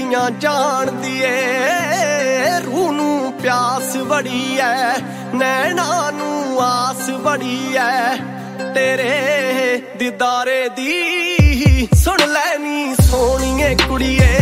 ਦੁਨੀਆ ਜਾਣਦੀ ਏ ਰੂਹ ਨੂੰ ਪਿਆਸ ਬੜੀ ਐ ਨੈਣਾ ਨੂੰ ਆਸ ਬੜੀ ਐ ਤੇਰੇ ਦੀਦਾਰੇ ਦੀ ਸੁਣ ਲੈ ਨੀ ਸੋਹਣੀਏ ਕੁੜੀਏ